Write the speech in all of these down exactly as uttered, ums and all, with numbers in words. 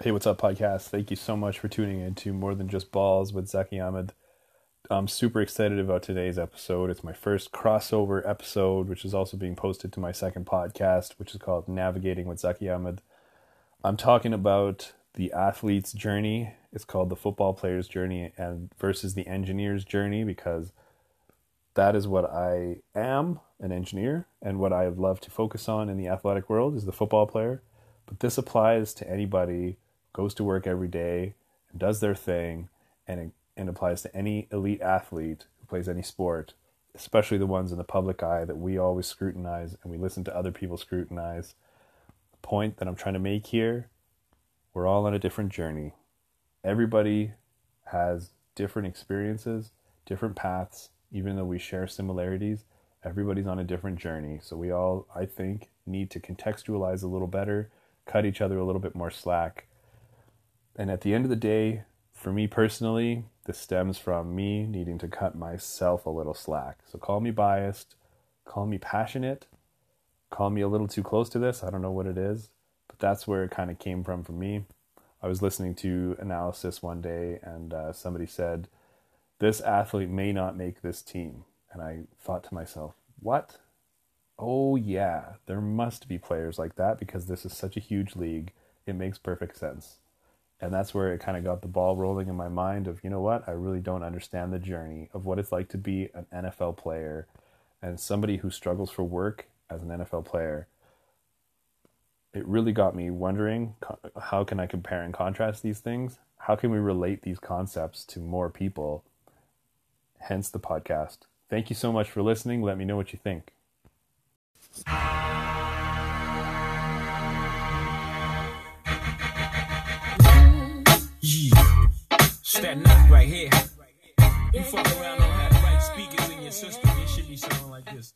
Hey, what's up, podcast? Thank you so much for tuning in to More Than Just Balls with Zaki Ahmed. I'm super excited about today's episode. It's my first crossover episode, which is also being posted to my second podcast, which is called Navigating with Zaki Ahmed. I'm talking about the athlete's journey. It's called the football player's journey and versus the engineer's journey, because that is what I am, an engineer, and what I love to focus on in the athletic world is the football player. But this applies to anybody who goes to work every day and does their thing, and it, and applies to any elite athlete who plays any sport, especially the ones in the public eye that we always scrutinize and we listen to other people scrutinize. The point that I'm trying to make here, we're all on a different journey. Everybody has different experiences, different paths, even though we share similarities. Everybody's on a different journey. So we all, I think, need to contextualize a little better, cut each other a little bit more slack. And at the end of the day, for me personally, this stems from me needing to cut myself a little slack. So call me biased, call me passionate, call me a little too close to this. I don't know what it is, but that's where it kind of came from for me. I was listening to analysis one day and uh, somebody said, this athlete may not make this team. And I thought to myself, what? Oh yeah, there must be players like that because this is such a huge league. It makes perfect sense. And that's where it kind of got the ball rolling in my mind of, you know what, I really don't understand the journey of what it's like to be an N F L player and somebody who struggles for work as an N F L player. It really got me wondering, how can I compare and contrast these things? How can we relate these concepts to more people? Hence the podcast. Thank you so much for listening. Let me know what you think. Yeah, standing up right here. You fuck around, don't have the right speakers in your system. It should be sounding like this.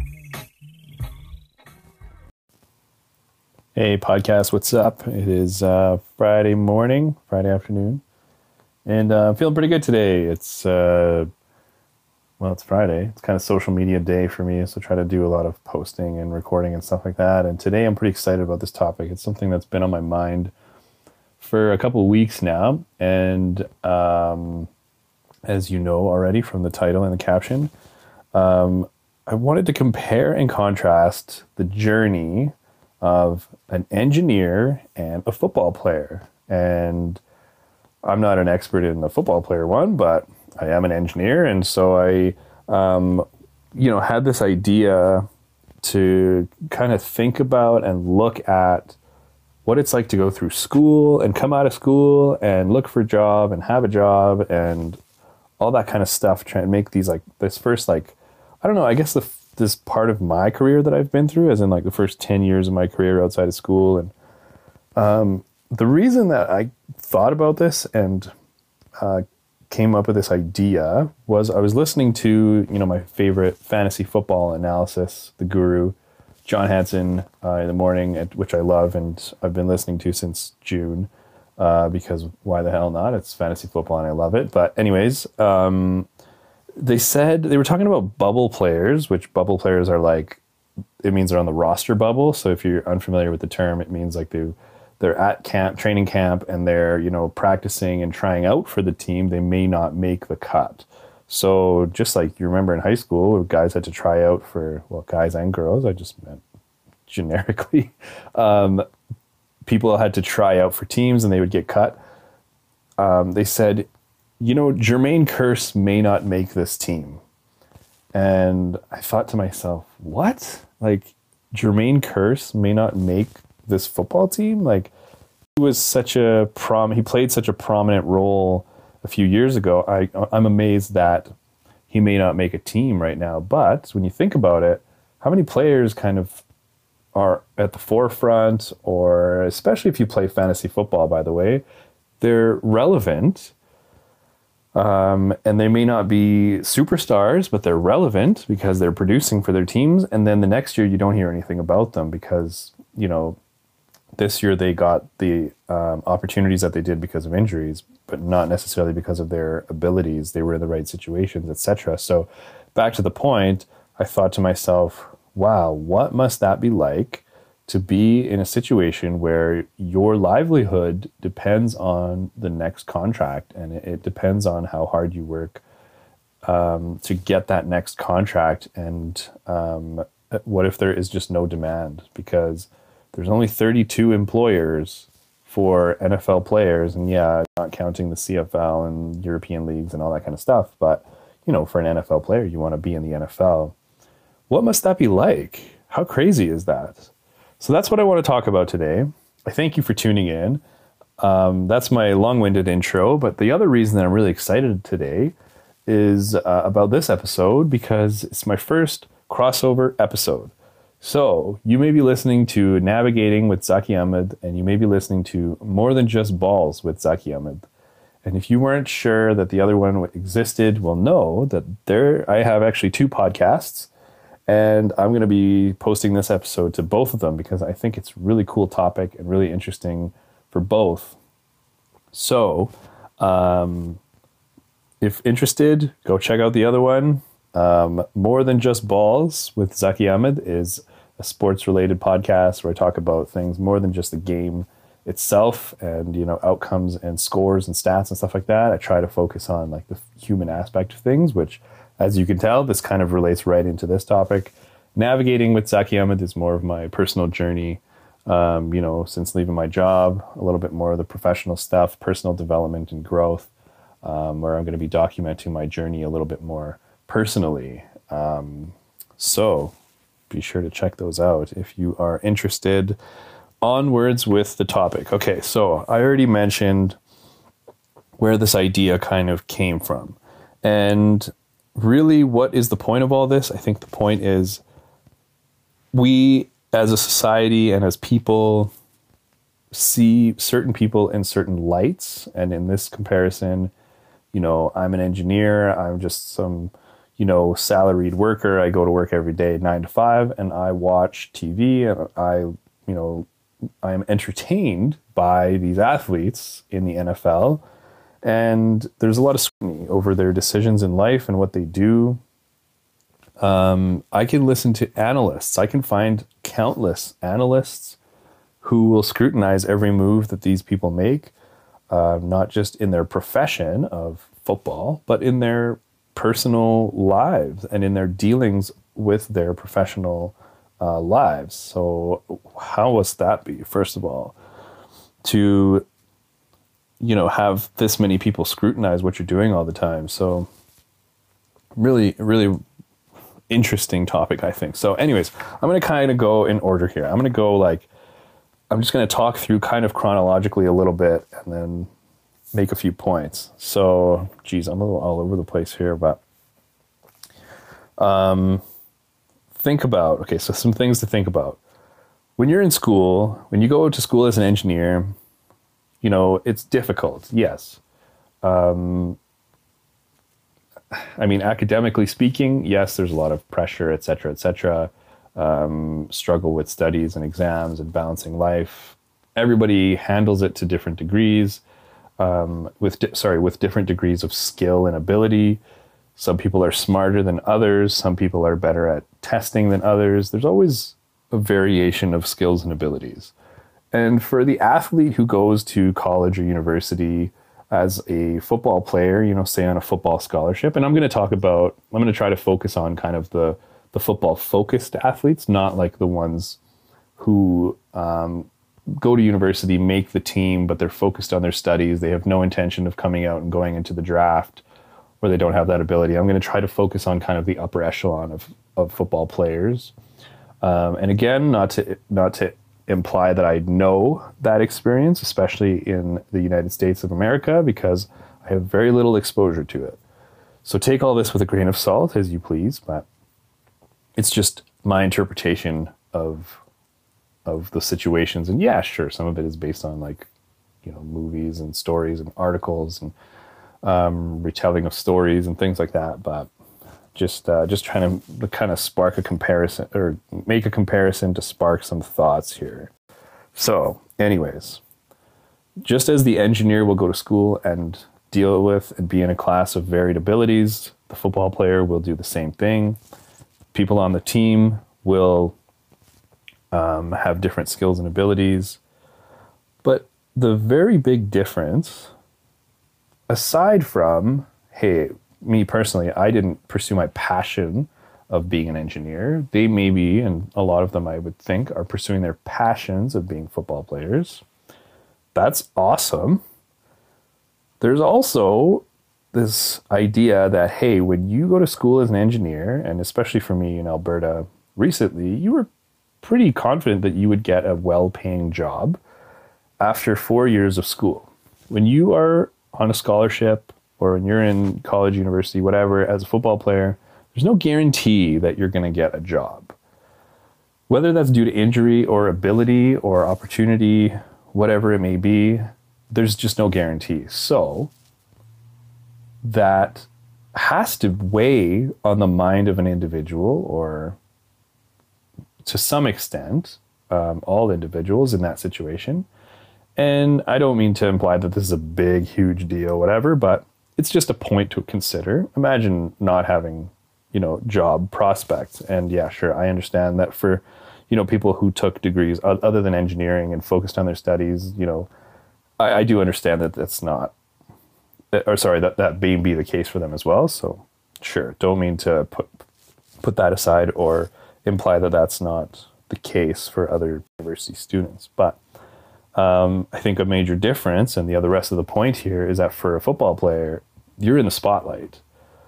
Hey, podcast, what's up? It is uh, Friday morning, Friday afternoon, and uh, I'm feeling pretty good today. It's, uh, well, it's Friday. It's kind of social media day for me, so I try to do a lot of posting and recording and stuff like that. And today I'm pretty excited about this topic. It's something that's been on my mind for a couple of weeks now, and um, as you know already from the title and the caption, um, I wanted to compare and contrast the journey of an engineer and a football player. And I'm not an expert in the football player one, but I am an engineer, and so I, um, you know, had this idea to kind of think about and look at what it's like to go through school and come out of school and look for a job and have a job and all that kind of stuff. Trying to make these like this first, like, I don't know, I guess the this part of my career that I've been through, as in like the first ten years of my career outside of school. And um, the reason that I thought about this and uh, came up with this idea was I was listening to, you know, my favorite fantasy football analysis, the guru, John Hanson, uh, in the morning, at, which I love and I've been listening to since June, uh, because why the hell not? It's fantasy football and I love it. But anyways, um, they said, they were talking about bubble players, which bubble players are like, it means they're on the roster bubble. So if you're unfamiliar with the term, it means like they, they're at camp, training camp, and they're, you know, practicing and trying out for the team. They may not make the cut. So just like you remember in high school, guys had to try out for, well, guys and girls, I just meant generically, um, people had to try out for teams and they would get cut. Um, they said, you know, Jermaine Kearse may not make this team. And I thought to myself, what? Like, Jermaine Kearse may not make this football team? Like, he was such a prom, he played such a prominent role a few years ago. I, I'm amazed that he may not make a team right now. But when you think about it, how many players kind of are at the forefront, or especially if you play fantasy football, by the way, they're relevant. Um, and they may not be superstars, but they're relevant because they're producing for their teams. And then the next year you don't hear anything about them because, you know, this year they got the um, opportunities that they did because of injuries, but not necessarily because of their abilities. They were in the right situations, et cetera. So back to the point, I thought to myself, wow, what must that be like to be in a situation where your livelihood depends on the next contract, and it, it depends on how hard you work um, to get that next contract. And um, what if there is just no demand? Because there's only thirty-two employers for N F L players, and yeah, not counting the C F L and European leagues and all that kind of stuff. But, you know, for an N F L player, you want to be in the N F L. What must that be like? How crazy is that? So that's what I want to talk about today. I thank you for tuning in. Um, that's my long-winded intro, but the other reason that I'm really excited today is uh, about this episode, because it's my first crossover episode. So you may be listening to Navigating with Zaki Ahmed, and you may be listening to More Than Just Balls with Zaki Ahmed. And if you weren't sure that the other one existed, well, know that there I have actually two podcasts, and I'm going to be posting this episode to both of them because I think it's a really cool topic and really interesting for both. So um, if interested, go check out the other one. Um, More Than Just Balls with Zaki Ahmed is a sports-related podcast where I talk about things more than just the game itself and, you know, outcomes and scores and stats and stuff like that. I try to focus on like the human aspect of things, which, as you can tell, this kind of relates right into this topic. Navigating with Zaki Ahmed is more of my personal journey, um, you know, since leaving my job, a little bit more of the professional stuff, personal development and growth, um, where I'm going to be documenting my journey a little bit more personally. Um, so be sure to check those out if you are interested. Onwards with the topic. Okay, so I already mentioned where this idea kind of came from. And really, what is the point of all this? I think the point is we as a society and as people see certain people in certain lights. And in this comparison, you know, I'm an engineer, I'm just some, you know, salaried worker. I go to work every day, nine to five, and I watch T V, and I, you know, I am entertained by these athletes in the N F L. And there's a lot of scrutiny over their decisions in life and what they do. Um, I can listen to analysts. I can find countless analysts who will scrutinize every move that these people make, uh, not just in their profession of football, but in their personal lives and in their dealings with their professional uh, lives. So how must that be, first of all, to, you know, have this many people scrutinize what you're doing all the time? So really, really interesting topic, I think. So anyways, I'm going to kind of go in order here. I'm going to go like, I'm just going to talk through kind of chronologically a little bit and then make a few points. So, geez, I'm a little all over the place here, but um, think about, okay, so some things to think about. When you're in school, when you go to school as an engineer, you know, it's difficult, yes. Um, I mean, academically speaking, yes, there's a lot of pressure, et cetera, et cetera. Um, struggle with studies and exams and balancing life. Everybody handles it to different degrees. Um, with di- sorry, with different degrees of skill and ability. Some people are smarter than others. Some people are better at testing than others. There's always a variation of skills and abilities. And for the athlete who goes to college or university as a football player, you know, say on a football scholarship, and I'm going to talk about, I'm going to try to focus on kind of the, the football focused athletes, not like the ones who, um, go to university, make the team, but they're focused on their studies. They have no intention of coming out and going into the draft, or they don't have that ability. I'm going to try to focus on kind of the upper echelon of, of football players. Um, and again, not to, not to imply that I know that experience, especially in the United States of America, because I have very little exposure to it. So take all this with a grain of salt as you please, but it's just my interpretation of of the situations. And yeah, sure, some of it is based on like, you know, movies and stories and articles and um, retelling of stories and things like that. But just uh, just trying to kind of spark a comparison or make a comparison to spark some thoughts here. So anyways, just as the engineer will go to school and deal with and be in a class of varied abilities, the football player will do the same thing. People on the team will um, have different skills and abilities. But the very big difference, aside from, hey, me personally, I didn't pursue my passion of being an engineer. They maybe, and a lot of them I would think, are pursuing their passions of being football players. That's awesome. There's also this idea that, hey, when you go to school as an engineer, and especially for me in Alberta recently, you were pretty confident that you would get a well-paying job after four years of school. When you are on a scholarship or when you're in college, university, whatever, as a football player, there's no guarantee that you're going to get a job. Whether that's due to injury or ability or opportunity, whatever it may be, there's just no guarantee. So that has to weigh on the mind of an individual, or to some extent, um, all individuals in that situation. And I don't mean to imply that this is a big, huge deal, whatever, but it's just a point to consider. Imagine not having, you know, job prospects. And yeah, sure, I understand that for, you know, people who took degrees other than engineering and focused on their studies, you know, I, I do understand that that's not, or sorry, that that may be the case for them as well. So sure, don't mean to put put that aside or imply that that's not the case for other university students. But um, I think a major difference, and the other rest of the point here, is that for a football player, you're in the spotlight,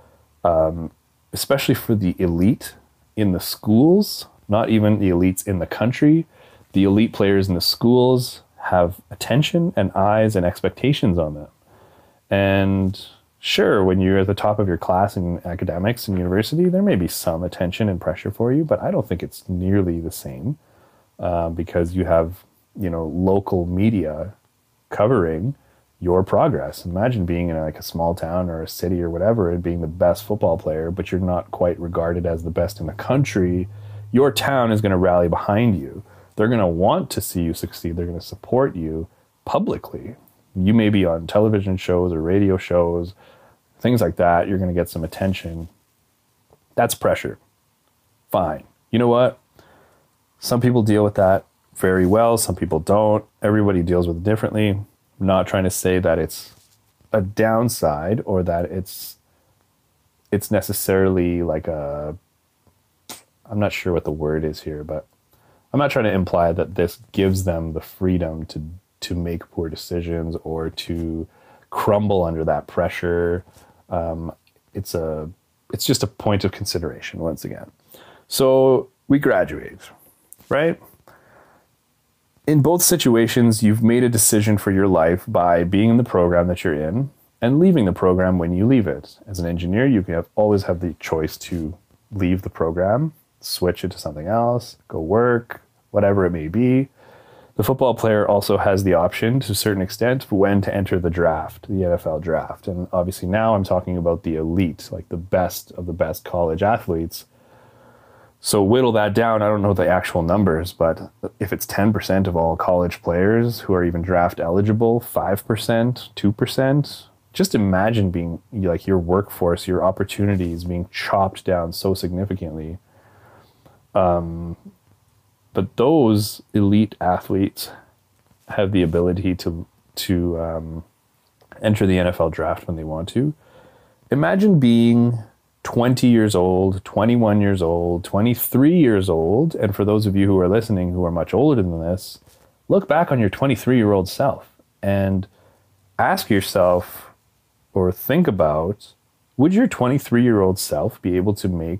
um, especially for the elite in the schools, not even the elites in the country. The elite players in the schools have attention and eyes and expectations on them. And sure, when you're at the top of your class in academics and university, there may be some attention and pressure for you, but I don't think it's nearly the same uh, because you have, you know, local media covering your progress. Imagine being in like a small town or a city or whatever and being the best football player, but you're not quite regarded as the best in the country. Your town is going to rally behind you. They're going to want to see you succeed. They're going to support you publicly. You may be on television shows or radio shows, things like that. You're going to get some attention. That's pressure. Fine. You know what? Some people deal with that very well. Some people don't. Everybody deals with it differently. I'm not trying to say that it's a downside or that it's it's necessarily like a, I'm not sure what the word is here, but I'm not trying to imply that this gives them the freedom to to make poor decisions or to crumble under that pressure. Um, it's a, it's just a point of consideration once again. So we graduate, right? In both situations, you've made a decision for your life by being in the program that you're in and leaving the program when you leave it. As an engineer, you can have, always have the choice to leave the program, switch it to something else, go work, whatever it may be. The football player also has the option to a certain extent when to enter the draft, the N F L draft. And obviously now I'm talking about the elite, like the best of the best college athletes. So whittle that down. I don't know the actual numbers, but if it's ten percent of all college players who are even draft eligible, five percent, two percent, just imagine being like your workforce, your opportunities being chopped down so significantly. Um, But those elite athletes have the ability to to um, enter the N F L draft when they want to. Imagine being twenty years old, twenty-one years old, twenty-three years old, and for those of you who are listening who are much older than this, look back on your twenty-three-year-old self and ask yourself or think about, would your twenty-three-year-old self be able to make,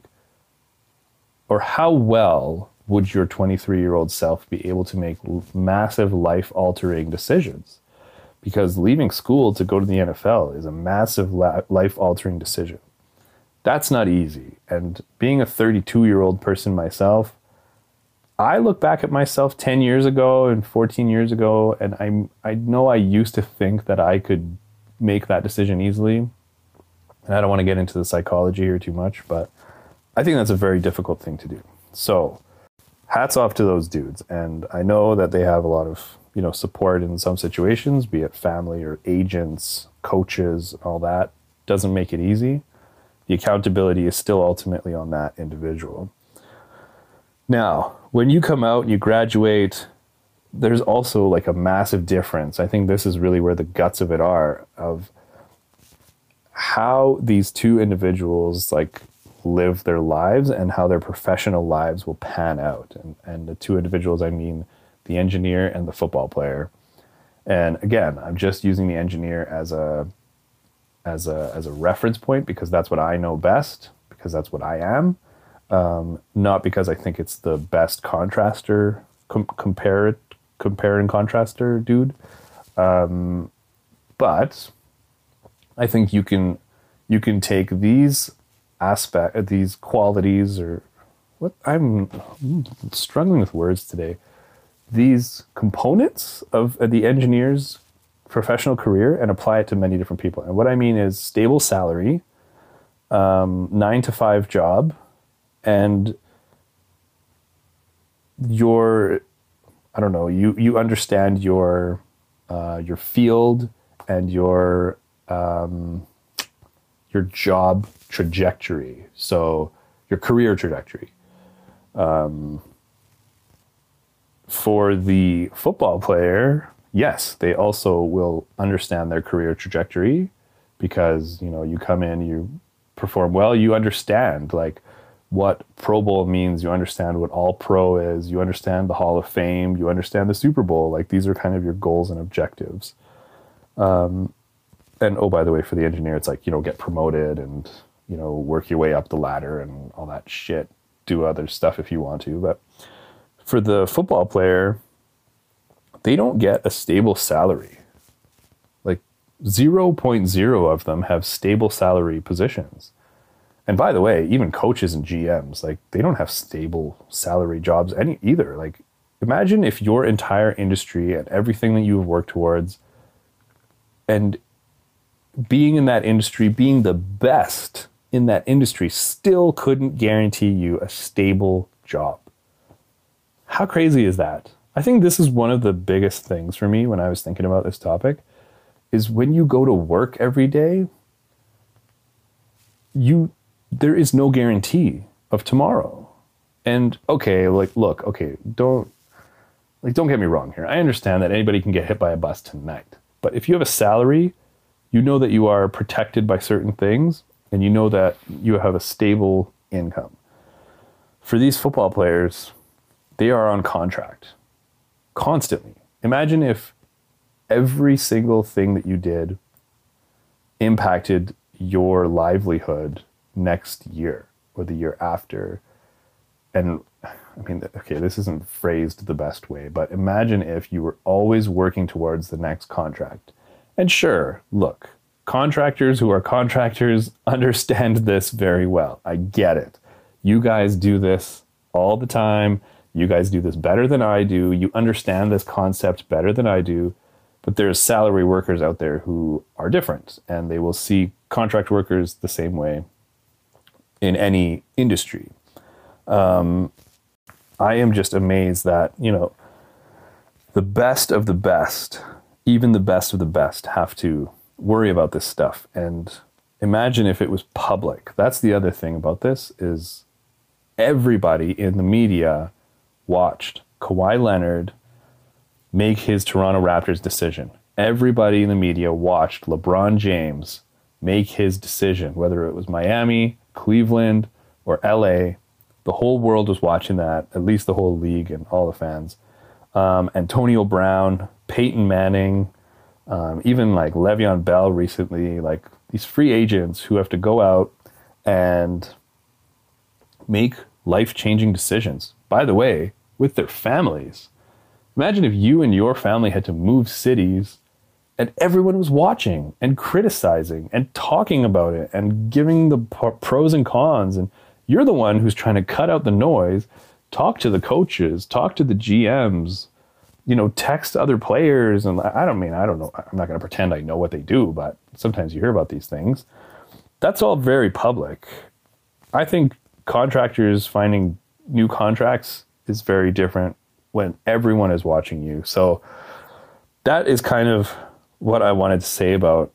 or how well would your twenty-three-year-old self be able to make massive life-altering decisions? Because leaving school to go to the N F L is a massive life-altering decision. That's not easy. And being a thirty-two-year-old person myself, I look back at myself ten years ago and fourteen years ago, and I'm, I know I used to think that I could make that decision easily. And I don't want to get into the psychology here too much, but I think that's a very difficult thing to do. So hats off to those dudes. And I know that they have a lot of, you know, support in some situations, be it family or agents, coaches, all that. Doesn't make it easy. The accountability is still ultimately on that individual. Now, when you come out and you graduate, there's also like a massive difference. I think this is really where the guts of it are, of how these two individuals like live their lives and how their professional lives will pan out. And, and the two individuals, I mean the engineer and the football player. And again, I'm just using the engineer as a as a as a reference point because that's what I know best, because that's what I am, um, not because I think it's the best contraster com- compare it compare and contraster dude. Um, but I think you can you can take these aspect these qualities or what I'm, I'm struggling with words today. These components of the engineer's professional career and apply it to many different people. And what I mean is stable salary, um, nine to five job, and your, I don't know, you, you understand your, uh, your field and your, um, your job trajectory. So your career trajectory. Um, For the football player, yes, they also will understand their career trajectory because, you know, you come in, you perform well, you understand like what Pro Bowl means, you understand what All Pro is, you understand the Hall of Fame, you understand the Super Bowl. Like these are kind of your goals and objectives. Um, and oh, by the way, for the engineer, it's like, you know, get promoted and, you know, work your way up the ladder and all that shit. Do other stuff if you want to, but for the football player, they don't get a stable salary. Like zero point zero of them have stable salary positions. And by the way, even coaches and G Ms, like they don't have stable salary jobs any either. Like imagine if your entire industry and everything that you've worked towards and being in that industry, being the best in that industry still couldn't guarantee you a stable job. How crazy is that? I think this is one of the biggest things for me when I was thinking about this topic is when you go to work every day, you there is no guarantee of tomorrow. And okay, like look, okay, don't like don't get me wrong here. I understand that anybody can get hit by a bus tonight. But if you have a salary, you know that you are protected by certain things and you know that you have a stable income. For these football players, they are on contract constantly. Imagine if every single thing that you did impacted your livelihood next year or the year after. And I mean, okay, this isn't phrased the best way, but imagine if you were always working towards the next contract. And sure, look, contractors who are contractors understand this very well. I get it. You guys do this all the time. You guys do this better than I do. You understand this concept better than I do. But there's salary workers out there who are different, and they will see contract workers the same way in any industry. Um, I am just amazed that, you know, the best of the best, even the best of the best, have to worry about this stuff. And imagine if it was public. That's the other thing about this is everybody in the media watched Kawhi Leonard make his Toronto Raptors decision. Everybody in the media watched LeBron James make his decision, whether it was Miami, Cleveland, or L A. The whole world was watching that, at least the whole league and all the fans. Um, Antonio Brown, Peyton Manning, um, even like Le'Veon Bell recently, like these free agents who have to go out and make life-changing decisions. By the way, with their families. Imagine if you and your family had to move cities and everyone was watching and criticizing and talking about it and giving the pros and cons. And you're the one who's trying to cut out the noise, talk to the coaches, talk to the G Ms, you know, text other players. And I don't mean, I don't know. I'm not going to pretend I know what they do, but sometimes you hear about these things. That's all very public. I think contractors finding new contracts is very different when everyone is watching you. So that is kind of what I wanted to say about,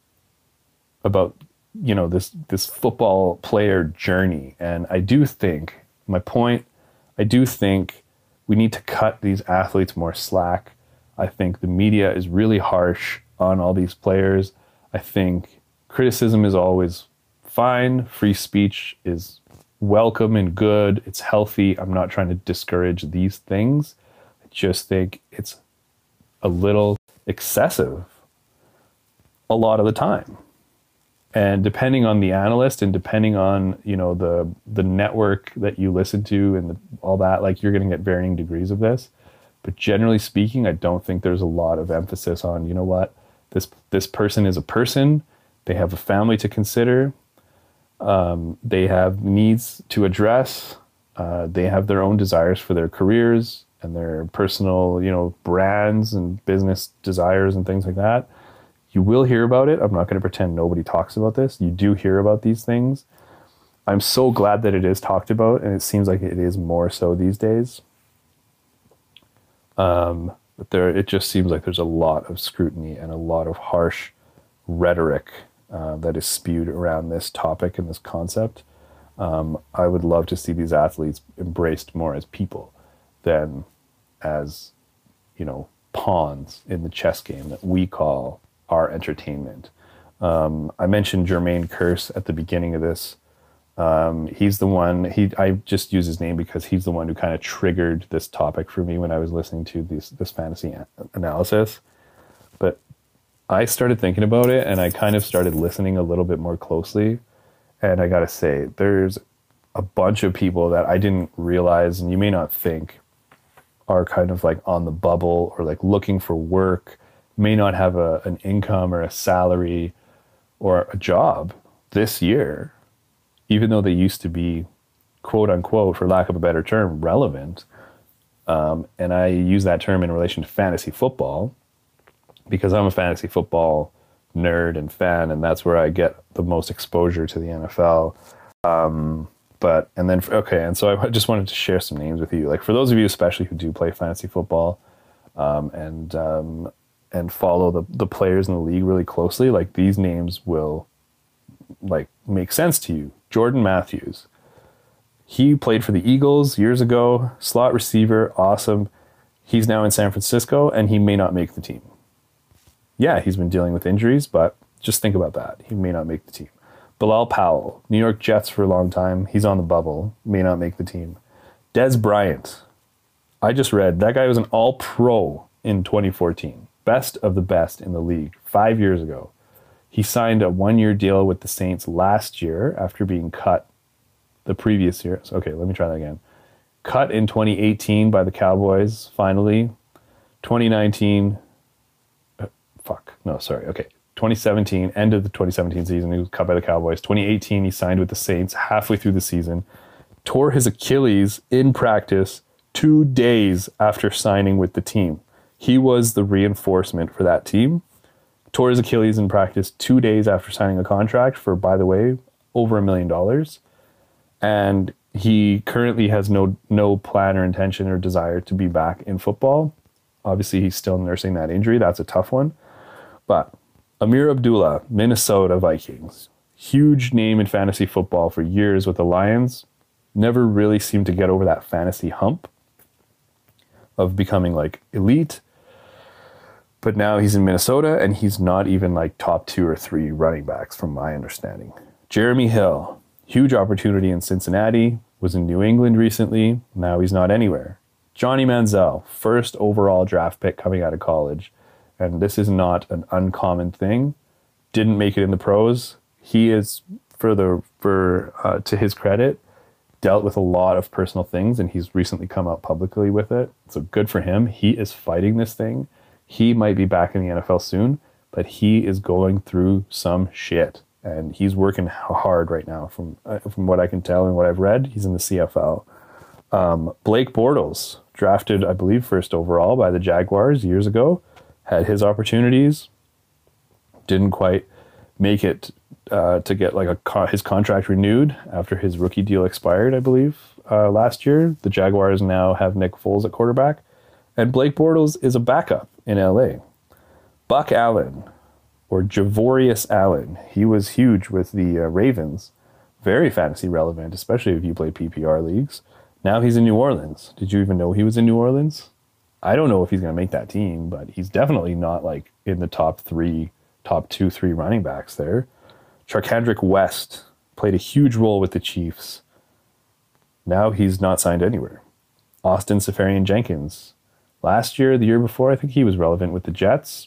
about, you know, this, this football player journey. And I do think, my point, I do think we need to cut these athletes more slack. I think the media is really harsh on all these players. I think criticism is always fine. Free speech is welcome and good. It's healthy. I'm not trying to discourage these things. I just think it's a little excessive a lot of the time. And depending on the analyst and depending on, you know, the the network that you listen to and the, all that, like, you're going to get varying degrees of this. But generally speaking, I don't think there's a lot of emphasis on, you know what, this this person is a person. They have a family to consider. Um, they have needs to address. Uh, they have their own desires for their careers and their personal, you know, brands and business desires and things like that. You will hear about it. I'm not going to pretend nobody talks about this. You do hear about these things. I'm so glad that it is talked about, and it seems like it is more so these days. Um, but there, it just seems like there's a lot of scrutiny and a lot of harsh rhetoric uh, that is spewed around this topic and this concept. Um, I would love to see these athletes embraced more as people than as, you know, pawns in the chess game that we call our entertainment. Um, I mentioned Jermaine Kearse at the beginning of this. Um, he's the one, he, I just use his name because he's the one who kind of triggered this topic for me when I was listening to this, this fantasy a- analysis. But I started thinking about it and I kind of started listening a little bit more closely. And I got to say, there's a bunch of people that I didn't realize, and you may not think, are kind of like on the bubble or like looking for work, may not have a, an income or a salary or a job this year, even though they used to be, quote unquote, for lack of a better term, relevant. Um, and I use that term in relation to fantasy football because I'm a fantasy football nerd and fan, and that's where I get the most exposure to the N F L. Um, but, and then, okay, and so I just wanted to share some names with you. Like, for those of you especially who do play fantasy football um, and, um, and follow the, the players in the league really closely, like, these names will, like, make sense to you. Jordan Matthews. He played for the Eagles years ago, slot receiver, awesome. He's now in San Francisco, and he may not make the team. Yeah, he's been dealing with injuries, but just think about that. He may not make the team. Bilal Powell, New York Jets for a long time. He's on the bubble, may not make the team. Dez Bryant. I just read that guy was an all-pro in twenty fourteen. Best of the best in the league five years ago. He signed a one-year deal with the Saints last year after being cut the previous year. So, okay, let me try that again. Cut in twenty eighteen by the Cowboys, finally. twenty nineteen, uh, fuck, no, sorry, okay. twenty seventeen, end of the twenty seventeen season, he was cut by the Cowboys. twenty eighteen, he signed with the Saints halfway through the season. Tore his Achilles in practice two days after signing with the team. He was the reinforcement for that team. Tore his Achilles in practice two days after signing a contract for, by the way, over a million dollars. And he currently has no no plan or intention or desire to be back in football. Obviously, he's still nursing that injury. That's a tough one. But Amir Abdullah, Minnesota Vikings. Huge name in fantasy football for years with the Lions. Never really seemed to get over that fantasy hump of becoming like elite. But now he's in Minnesota, and he's not even like top two or three running backs from my understanding. Jeremy Hill, huge opportunity in Cincinnati, was in New England recently. Now he's not anywhere. Johnny Manziel, first overall draft pick coming out of college. And this is not an uncommon thing. Didn't make it in the pros. He is, for the for uh, to his credit, dealt with a lot of personal things, and he's recently come out publicly with it. So good for him. He is fighting this thing. He might be back in the N F L soon, but he is going through some shit, and he's working hard right now. From uh, from what I can tell and what I've read, he's in the C F L. Um, Blake Bortles, drafted, I believe, first overall by the Jaguars years ago, had his opportunities, didn't quite make it uh, to get like a co- his contract renewed after his rookie deal expired, I believe, uh, last year. The Jaguars now have Nick Foles at quarterback, and Blake Bortles is a backup in L A. Buck Allen, or Javorius Allen, he was huge with the uh, Ravens. Very fantasy relevant, especially if you play P P R leagues. Now he's in New Orleans. Did you even know he was in New Orleans? I don't know if he's going to make that team, but he's definitely not like in the top three, top two, three running backs there. Charcandrick West played a huge role with the Chiefs. Now he's not signed anywhere. Austin Safarian Jenkins. Last year, the year before, I think he was relevant with the Jets.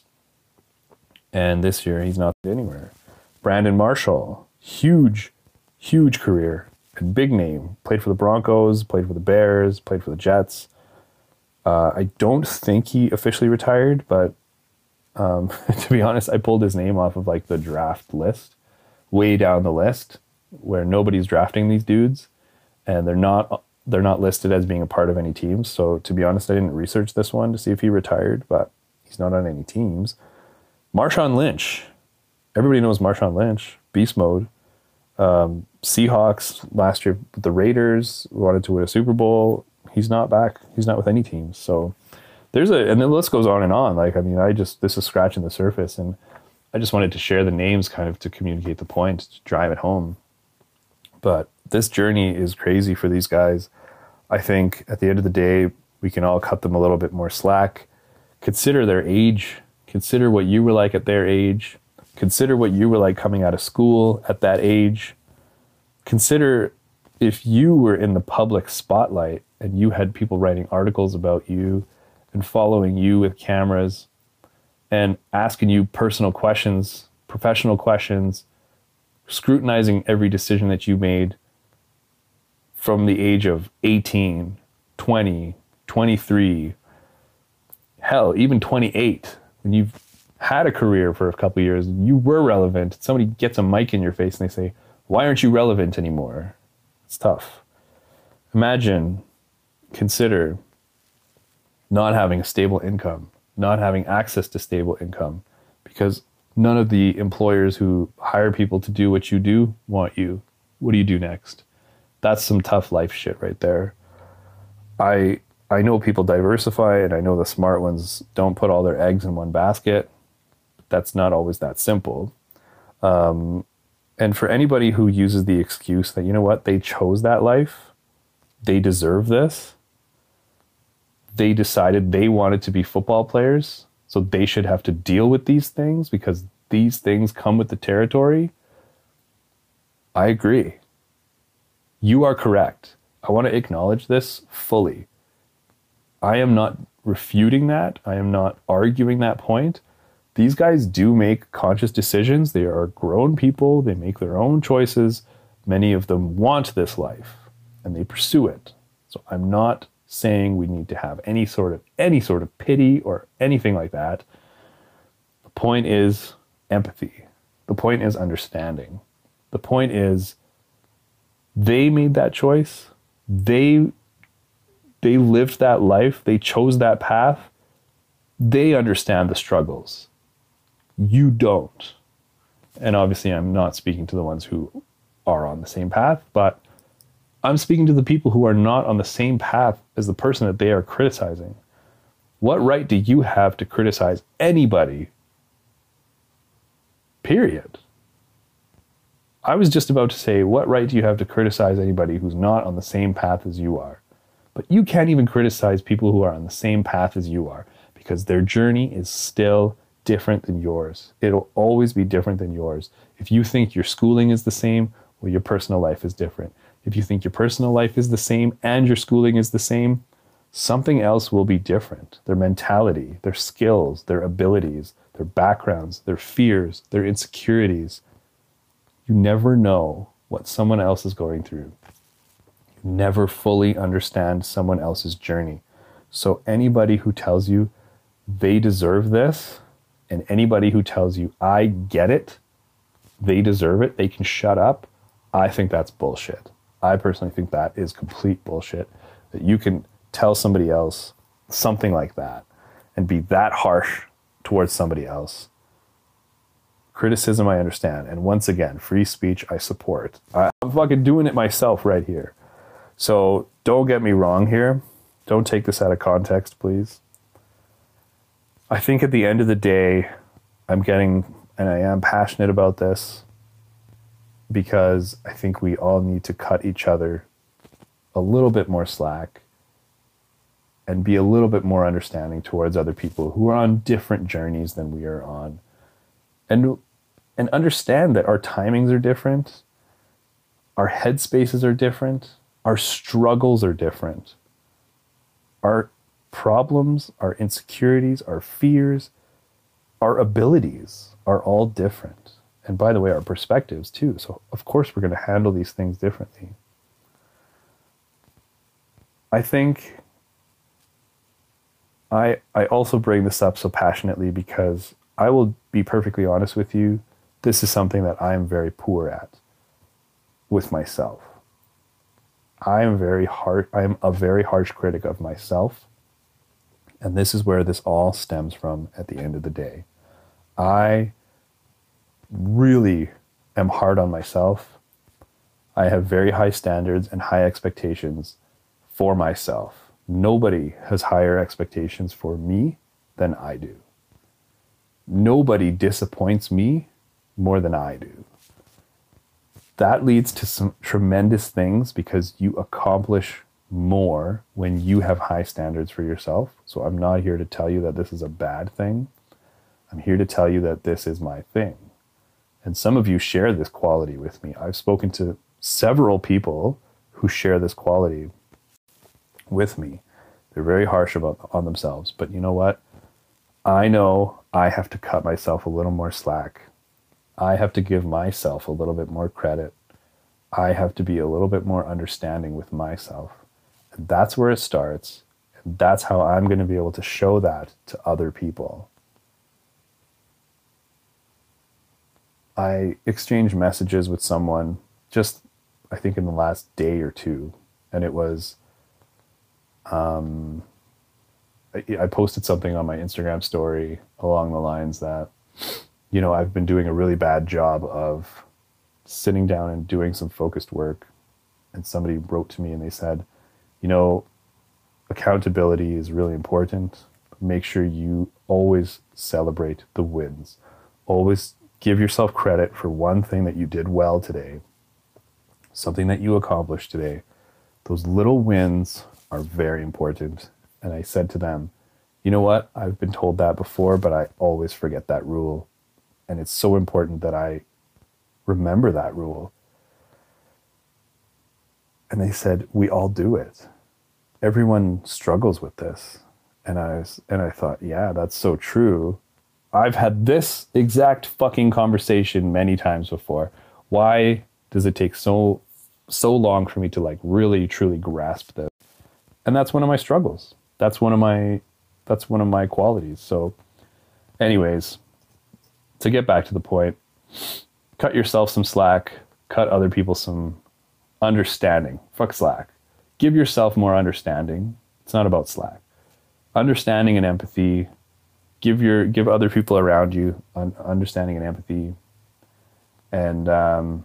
And this year, he's not anywhere. Brandon Marshall. Huge, huge career. A big name. Played for the Broncos, played for the Bears, played for the Jets. Uh, I don't think he officially retired, but um, to be honest, I pulled his name off of like the draft list, way down the list, where nobody's drafting these dudes, and they're not they're not listed as being a part of any teams. So to be honest, I didn't research this one to see if he retired, but he's not on any teams. Marshawn Lynch. Everybody knows Marshawn Lynch. Beast mode. Um, Seahawks last year with the Raiders wanted to win a Super Bowl. He's not back. He's not with any teams. So there's a, and the list goes on and on. Like, I mean, I just, this is scratching the surface, and I just wanted to share the names kind of to communicate the point, to drive it home. But this journey is crazy for these guys. I think at the end of the day, we can all cut them a little bit more slack. Consider their age. Consider what you were like at their age. Consider what you were like coming out of school at that age. Consider if you were in the public spotlight and you had people writing articles about you and following you with cameras and asking you personal questions, professional questions, scrutinizing every decision that you made from the age of eighteen, twenty, twenty-three, hell, even twenty-eight, when you've had a career for a couple of years, you were relevant. Somebody gets a mic in your face and they say, why aren't you relevant anymore? It's tough. Imagine, consider not having a stable income, not having access to stable income, because none of the employers who hire people to do what you do want you. What do you do next? That's some tough life shit right there. I I know people diversify, and I know the smart ones don't put all their eggs in one basket. That's not always that simple. Um, and for anybody who uses the excuse that, you know what, they chose that life, they deserve this, they decided they wanted to be football players, so they should have to deal with these things because these things come with the territory, I agree. You are correct. I want to acknowledge this fully. I am not refuting that. I am not arguing that point. These guys do make conscious decisions. They are grown people. They make their own choices. Many of them want this life and they pursue it. So I'm not saying we need to have any sort of any sort of pity or anything like that. The point is empathy. The point is understanding. The point is they made that choice. They they lived that life. They chose that path. They understand the struggles. You don't. And obviously I'm not speaking to the ones who are on the same path, but I'm speaking to the people who are not on the same path as the person that they are criticizing. What right do you have to criticize anybody? Period. I was just about to say, what right do you have to criticize anybody who's not on the same path as you are? But you can't even criticize people who are on the same path as you are because their journey is still different than yours. It'll always be different than yours. If you think your schooling is the same, well, your personal life is different. If you think your personal life is the same and your schooling is the same, something else will be different. Their mentality, their skills, their abilities, their backgrounds, their fears, their insecurities. You never know what someone else is going through. You never fully understand someone else's journey. So anybody who tells you they deserve this, and anybody who tells you, I get it, they deserve it, they can shut up, I think that's bullshit. I personally think that is complete bullshit, that you can tell somebody else something like that and be that harsh towards somebody else. Criticism, I understand. And once again, free speech, I support. I'm fucking doing it myself right here. So don't get me wrong here. Don't take this out of context, please. I think at the end of the day, I'm getting, and I am passionate about this, because I think we all need to cut each other a little bit more slack and be a little bit more understanding towards other people who are on different journeys than we are on. And, and understand that our timings are different, our headspaces are different, our struggles are different. Our problems, our insecurities, our fears, our abilities are all different. And by the way, our perspectives too. So of course we're going to handle these things differently. I think I I also bring this up so passionately because I will be perfectly honest with you. This is something that I am very poor at with myself. I am very hard. I am a very harsh critic of myself. And this is where this all stems from at the end of the day. I really am hard on myself. I have very high standards and high expectations for myself. Nobody has higher expectations for me than I do. Nobody disappoints me more than I do. That leads to some tremendous things because you accomplish more when you have high standards for yourself. So I'm not here to tell you that this is a bad thing. I'm here to tell you that this is my thing. And some of you share this quality with me. I've spoken to several people who share this quality with me. They're very harsh about on themselves, but you know what? I know I have to cut myself a little more slack. I have to give myself a little bit more credit. I have to be a little bit more understanding with myself. And that's where it starts. And that's how I'm going to be able to show that to other people. I exchanged messages with someone just, I think in the last day or two. And it was, um, I, I posted something on my Instagram story along the lines that, you know, I've been doing a really bad job of sitting down and doing some focused work. And somebody wrote to me and they said, you know, accountability is really important. Make sure you always celebrate the wins. Always give yourself credit for one thing that you did well today. Something that you accomplished today. Those little wins are very important. And I said to them, you know what? I've been told that before, but I always forget that rule. And it's so important that I remember that rule. And they said, we all do it. Everyone struggles with this. And I was, and I thought, yeah, that's so true. I've had this exact fucking conversation many times before. Why does it take so, so long for me to like really, truly grasp this? And that's one of my struggles. That's one of my, that's one of my qualities. So anyways, to get back to the point, cut yourself some slack, cut other people some understanding. Fuck slack. Give yourself more understanding. It's not about slack. Understanding and empathy. Give your give other people around you un- understanding and empathy. And um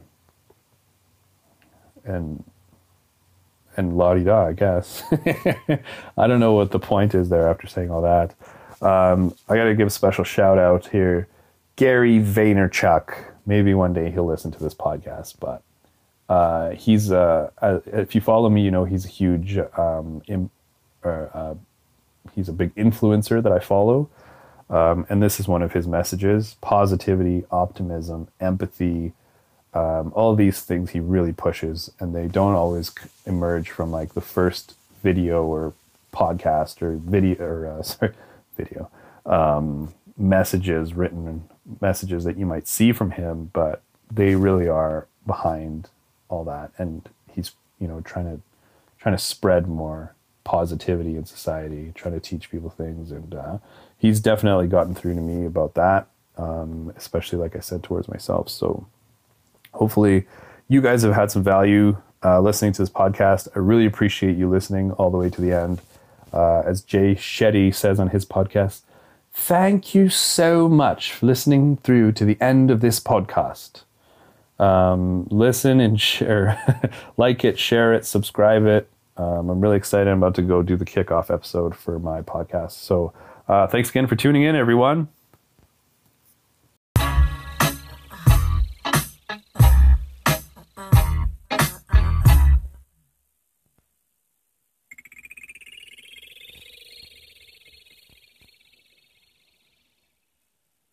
and and la-di-da, I guess. I don't know what the point is there after saying all that. Um, I got to give a special shout out here. Gary Vaynerchuk. Maybe one day he'll listen to this podcast, but uh, he's, uh, uh, if you follow me, you know, he's a huge, um, im- uh, uh, he's a big influencer that I follow. Um, and this is one of his messages: positivity, optimism, empathy, um, all these things he really pushes, and they don't always emerge from like the first video or podcast or video or uh, sorry, video, um, messages, written messages that you might see from him, but they really are behind all that. And he's, you know, trying to, trying to spread more positivity in society, trying to teach people things. And uh, he's definitely gotten through to me about that, um, especially like I said, towards myself. So hopefully you guys have had some value uh, listening to this podcast. I really appreciate you listening all the way to the end. Uh, as Jay Shetty says on his podcast, thank you so much for listening through to the end of this podcast. Um, listen and share, like it, share it, subscribe it. Um, I'm really excited. I'm about to go do the kickoff episode for my podcast. So uh, thanks again for tuning in, everyone.